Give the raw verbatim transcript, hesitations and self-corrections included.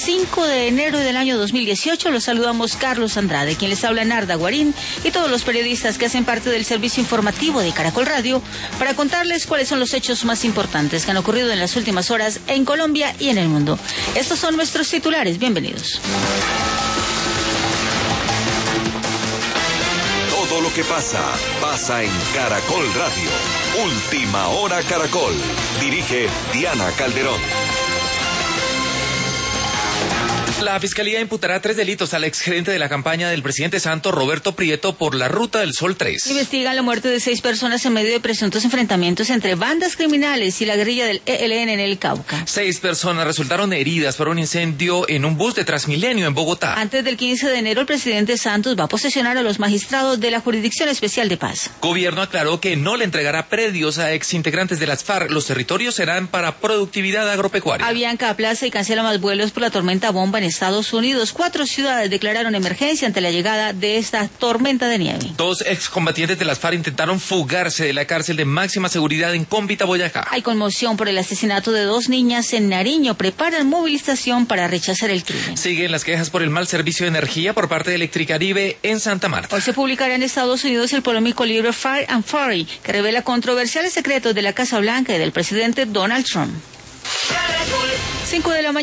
cinco de enero del año dos mil dieciocho. Los saludamos Carlos Andrade, quien les habla Narda Guarín, y todos los periodistas que hacen parte del servicio informativo de Caracol Radio para contarles cuáles son los hechos más importantes que han ocurrido en las últimas horas en Colombia y en el mundo. Estos son nuestros titulares. Bienvenidos. Todo lo que pasa, pasa en Caracol Radio. Última Hora Caracol. Dirige Diana Calderón. La Fiscalía imputará tres delitos al exgerente de la campaña del presidente Santos, Roberto Prieto, por la Ruta del Sol tres. Investigan la muerte de seis personas en medio de presuntos enfrentamientos entre bandas criminales y la guerrilla del E L N en el Cauca. Seis personas resultaron heridas por un incendio en un bus de Transmilenio en Bogotá. Antes del quince de enero, el presidente Santos va a posesionar a los magistrados de la Jurisdicción Especial de Paz. Gobierno aclaró que no le entregará predios a exintegrantes de las FARC. Los territorios serán para productividad agropecuaria. Avianca aplaza y cancela más vuelos por la tormenta bomba en Estados Unidos. Cuatro ciudades declararon emergencia ante la llegada de esta tormenta de nieve. Dos excombatientes de las FARC intentaron fugarse de la cárcel de máxima seguridad en Cómbita, Boyacá. Hay conmoción por el asesinato de dos niñas en Nariño. Preparan movilización para rechazar el crimen. Siguen las quejas por el mal servicio de energía por parte de Electricaribe en Santa Marta. Hoy se publicará en Estados Unidos el polémico libro Fire and Fury, que revela controversiales secretos de la Casa Blanca y del presidente Donald Trump. Cinco de la mañana.